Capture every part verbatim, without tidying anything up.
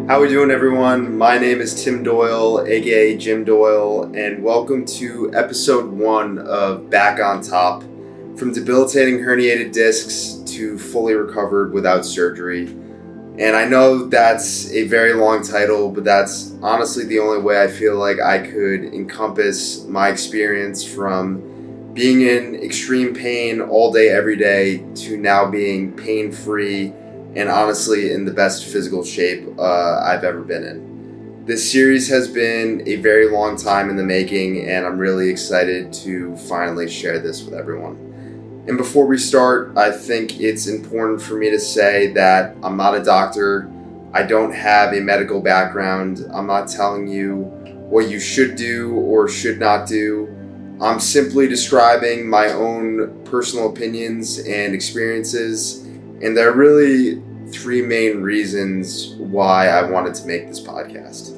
How we doing, everyone? My name is Tim Doyle, aka Jim Doyle, and welcome to episode one of Back on Top, from debilitating herniated discs to fully recovered without surgery. And I know that's a very long title, but that's honestly the only way I feel like I could encompass my experience from being in extreme pain all day, every day, to now being pain-free and honestly in the best physical shape uh, I've ever been in. This series has been a very long time in the making, and I'm really excited to finally share this with everyone. And before we start, I think it's important for me to say that I'm not a doctor. I don't have a medical background. I'm not telling you what you should do or should not do. I'm simply describing my own personal opinions and experiences, and there are really three main reasons why I wanted to make this podcast.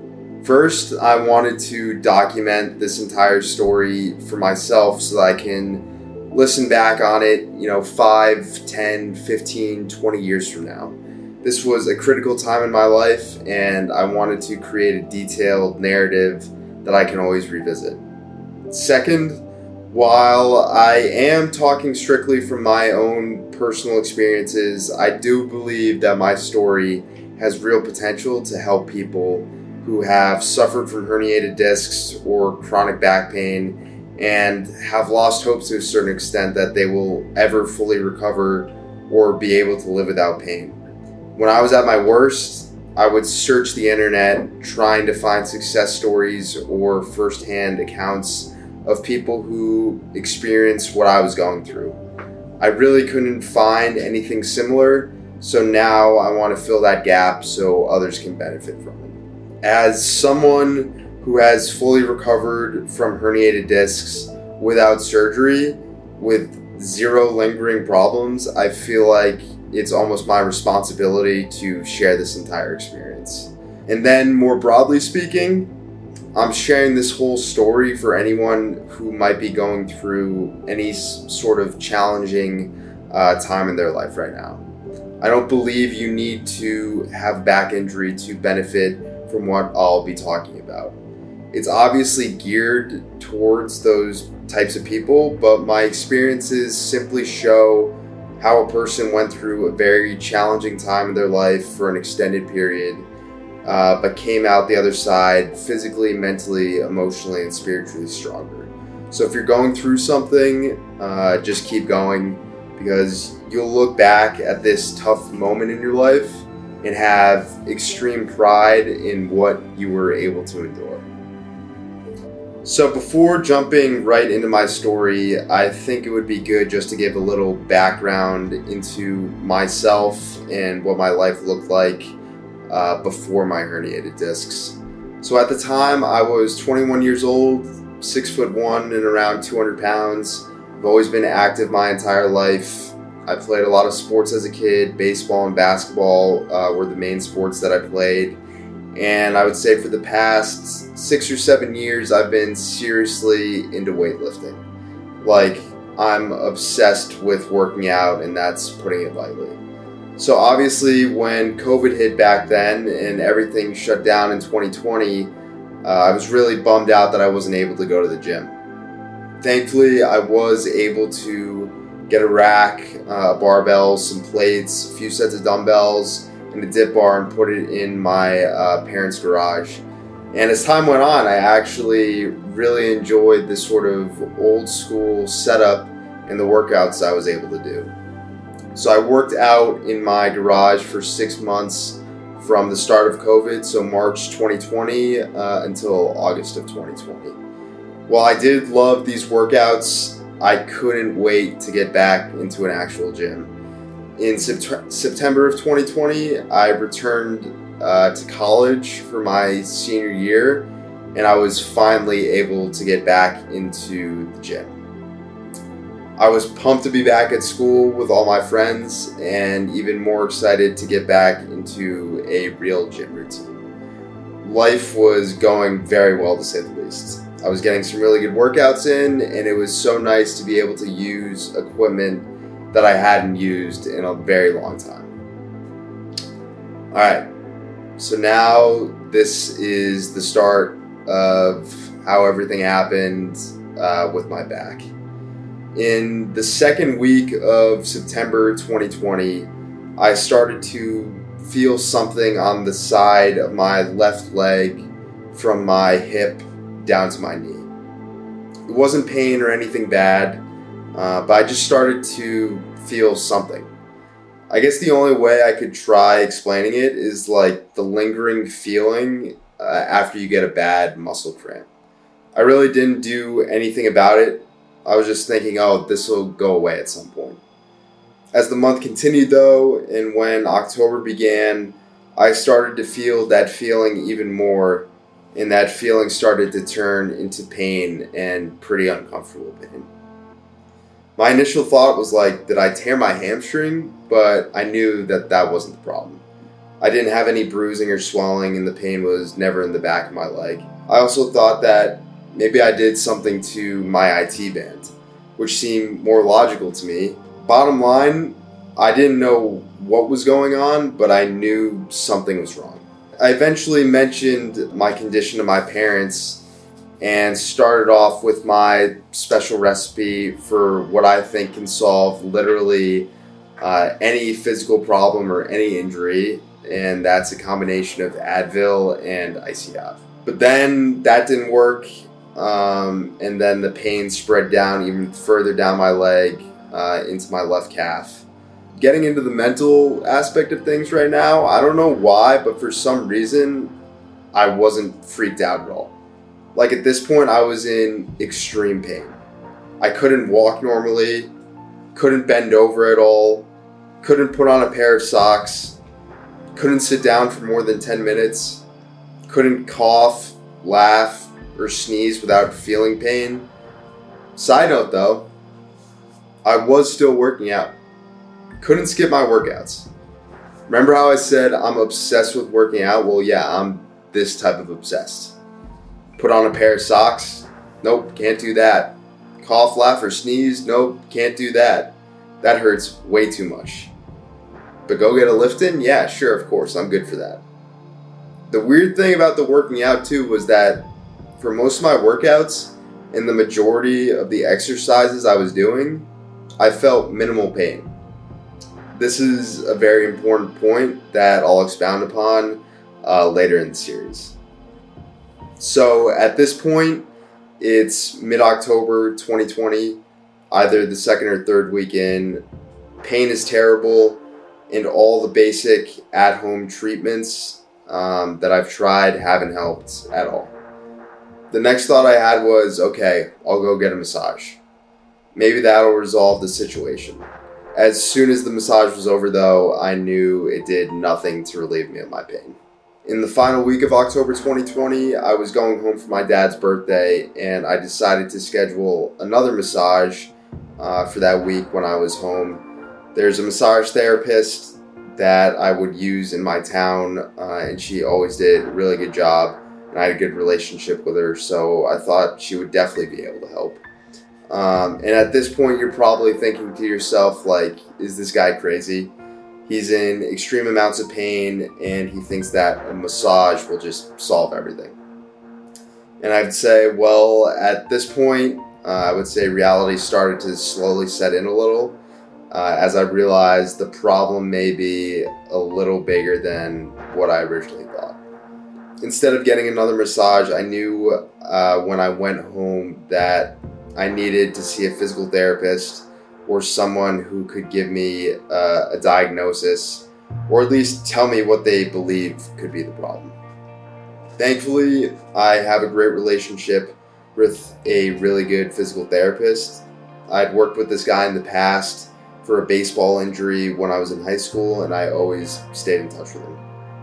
First, I wanted to document this entire story for myself so that I can listen back on it, you know, five, ten, fifteen, twenty years from now. This was a critical time in my life, and I wanted to create a detailed narrative that I can always revisit. Second, while I am talking strictly from my own personal experiences, I do believe that my story has real potential to help people who have suffered from herniated discs or chronic back pain and have lost hope to a certain extent that they will ever fully recover or be able to live without pain. When I was at my worst, I would search the internet trying to find success stories or firsthand accounts of people who experienced what I was going through. I really couldn't find anything similar, so now I want to fill that gap so others can benefit from it. As someone who has fully recovered from herniated discs without surgery, with zero lingering problems, I feel like it's almost my responsibility to share this entire experience. And then, more broadly speaking, I'm sharing this whole story for anyone who might be going through any sort of challenging uh, time in their life right now. I don't believe you need to have back injury to benefit from what I'll be talking about. It's obviously geared towards those types of people, but my experiences simply show how a person went through a very challenging time in their life for an extended period, Uh, but came out the other side physically, mentally, emotionally, and spiritually stronger. So if you're going through something, uh, just keep going, because you'll look back at this tough moment in your life and have extreme pride in what you were able to endure. So before jumping right into my story, I think it would be good just to give a little background into myself and what my life looked like Uh, before my herniated discs. So at the time, I was twenty-one years old, six foot one, and around two hundred pounds. I've always been active my entire life. I played a lot of sports as a kid. Baseball and basketball uh, were the main sports that I played. And I would say for the past six or seven years, I've been seriously into weightlifting. Like, I'm obsessed with working out, and that's putting it lightly. So obviously when COVID hit back then and everything shut down in twenty twenty, uh, I was really bummed out that I wasn't able to go to the gym. Thankfully, I was able to get a rack, uh, barbells, some plates, a few sets of dumbbells, and a dip bar, and put it in my uh, parents' garage. And as time went on, I actually really enjoyed this sort of old school setup and the workouts I was able to do. So I worked out in my garage for six months from the start of COVID, so March twenty twenty uh, until August of twenty twenty. While I did love these workouts, I couldn't wait to get back into an actual gym. In sept- September of twenty twenty, I returned uh, to college for my senior year, and I was finally able to get back into the gym. I was pumped to be back at school with all my friends, and even more excited to get back into a real gym routine. Life was going very well, to say the least. I was getting some really good workouts in, and it was so nice to be able to use equipment that I hadn't used in a very long time. Alright, So now this is the start of how everything happened uh, with my back. In the second week of September twenty twenty, I started to feel something on the side of my left leg from my hip down to my knee. It wasn't pain or anything bad, uh, but I just started to feel something. I guess the only way I could try explaining it is like the lingering feeling uh, after you get a bad muscle cramp. I really didn't do anything about it. I was just thinking, oh, this will go away at some point. As the month continued though, and when October began, I started to feel that feeling even more, and that feeling started to turn into pain and pretty uncomfortable pain. My initial thought was like, did I tear my hamstring? But I knew that that wasn't the problem. I didn't have any bruising or swelling, and the pain was never in the back of my leg. I also thought that maybe I did something to my I T band, which seemed more logical to me. Bottom line, I didn't know what was going on, but I knew something was wrong. I eventually mentioned my condition to my parents and started off with my special recipe for what I think can solve literally uh, any physical problem or any injury, and that's a combination of Advil and Icy Hot. But then that didn't work, um, and then the pain spread down even further down my leg uh, into my left calf. Getting into the mental aspect of things right now, I don't know why, but for some reason, I wasn't freaked out at all. Like at this point, I was in extreme pain. I couldn't walk normally, couldn't bend over at all, couldn't put on a pair of socks, couldn't sit down for more than ten minutes, couldn't cough, laugh, or sneeze without feeling pain. Side note though, I was still working out. Couldn't skip my workouts. Remember how I said I'm obsessed with working out? Well, yeah, I'm this type of obsessed. Put on a pair of socks? Nope, can't do that. Cough, laugh, or sneeze? Nope, can't do that. That hurts way too much. But go get a lift in? Yeah, sure, of course, I'm good for that. The weird thing about the working out too was that for most of my workouts and the majority of the exercises I was doing, I felt minimal pain. This is a very important point that I'll expound upon uh, later in the series. So at this point, it's mid-October twenty twenty, either the second or third week in. Pain is terrible, and all the basic at-home treatments um, that I've tried haven't helped at all. The next thought I had was, okay, I'll go get a massage. Maybe that'll resolve the situation. As soon as the massage was over though, I knew it did nothing to relieve me of my pain. In the final week of October twenty twenty, I was going home for my dad's birthday, and I decided to schedule another massage uh, for that week when I was home. There's a massage therapist that I would use in my town, uh, and she always did a really good job, and I had a good relationship with her, so I thought she would definitely be able to help. Um, and at this point, you're probably thinking to yourself, like, is this guy crazy? He's in extreme amounts of pain, and he thinks that a massage will just solve everything. And I'd say, well, at this point, uh, I would say reality started to slowly set in a little, uh, as I realized the problem may be a little bigger than what I originally thought. Instead of getting another massage, I knew uh, when I went home that I needed to see a physical therapist or someone who could give me uh, a diagnosis, or at least tell me what they believe could be the problem. Thankfully, I have a great relationship with a really good physical therapist. I'd worked with this guy in the past for a baseball injury when I was in high school, and I always stayed in touch with him.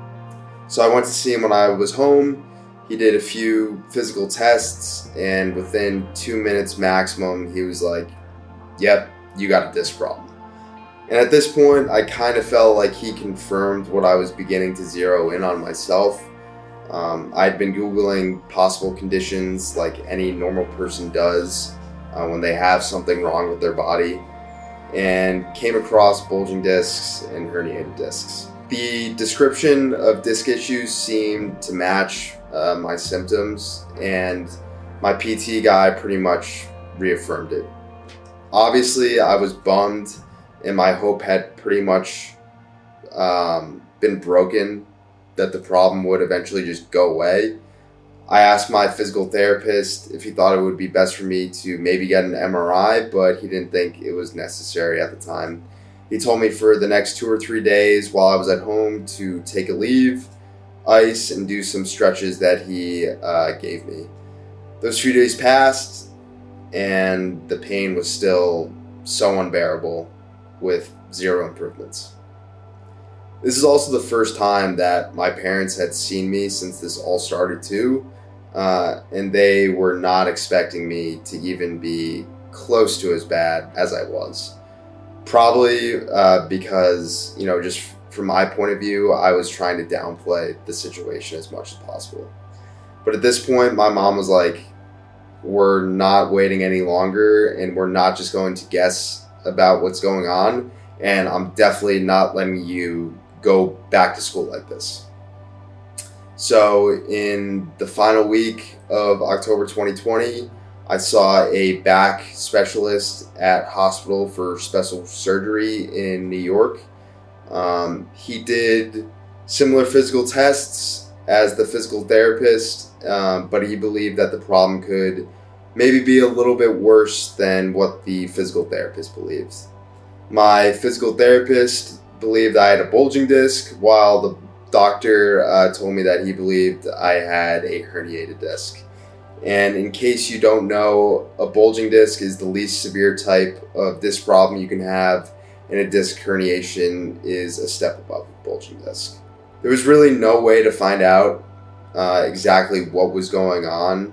So I went to see him when I was home. He did a few physical tests, and within two minutes maximum, he was like, yep, you got a disc problem. And at this point, I kind of felt like he confirmed what I was beginning to zero in on myself. Um, I'd been Googling possible conditions like any normal person does uh, when they have something wrong with their body, and came across bulging discs and herniated discs. The description of disc issues seemed to match uh, my symptoms, and my P T guy pretty much reaffirmed it. Obviously, I was bummed, and my hope had pretty much um, been broken that the problem would eventually just go away. I asked my physical therapist if he thought it would be best for me to maybe get an M R I, but he didn't think it was necessary at the time. He told me for the next two or three days while I was at home to take a leave, ice, and do some stretches that he uh, gave me. Those few days passed, and the pain was still so unbearable with zero improvements. This is also the first time that my parents had seen me since this all started too, uh, and they were not expecting me to even be close to as bad as I was. Probably uh, because, you know, just from my point of view, I was trying to downplay the situation as much as possible. But at this point, my mom was like, we're not waiting any longer, and we're not just going to guess about what's going on, and I'm definitely not letting you go back to school like this. So in the final week of October twenty twenty, I saw a back specialist at Hospital for Special Surgery in New York. Um, he did similar physical tests as the physical therapist, um, but he believed that the problem could maybe be a little bit worse than what the physical therapist believes. My physical therapist believed I had a bulging disc, while the doctor uh, told me that he believed I had a herniated disc. And in case you don't know, a bulging disc is the least severe type of disc problem you can have, and a disc herniation is a step above a bulging disc. There was really no way to find out uh, exactly what was going on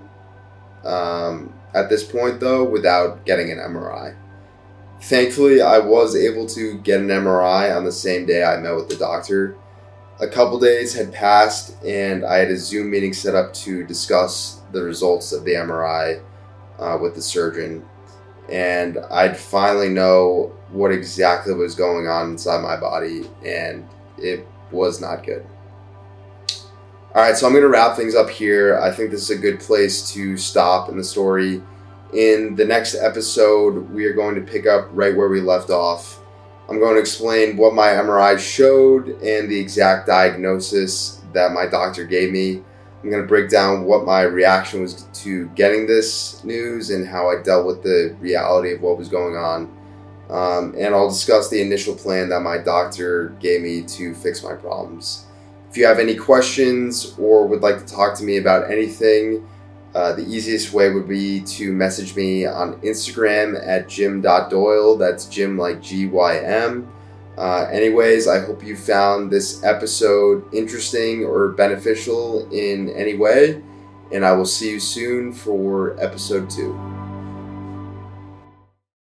um, at this point, though, without getting an M R I. Thankfully, I was able to get an M R I on the same day I met with the doctor. A couple days had passed, and I had a Zoom meeting set up to discuss the results of the M R I uh, with the surgeon, and I'd finally know what exactly was going on inside my body, and it was not good. Alright, so I'm going to wrap things up here. I think this is a good place to stop in the story. In the next episode, we are going to pick up right where we left off. I'm going to explain what my M R I showed and the exact diagnosis that my doctor gave me. I'm going to break down what my reaction was to getting this news and how I dealt with the reality of what was going on. Um, and I'll discuss the initial plan that my doctor gave me to fix my problems. If you have any questions or would like to talk to me about anything, uh, the easiest way would be to message me on Instagram at jim dot doyle. That's Jim like G Y M. Uh, anyways, I hope you found this episode interesting or beneficial in any way, and I will see you soon for episode two.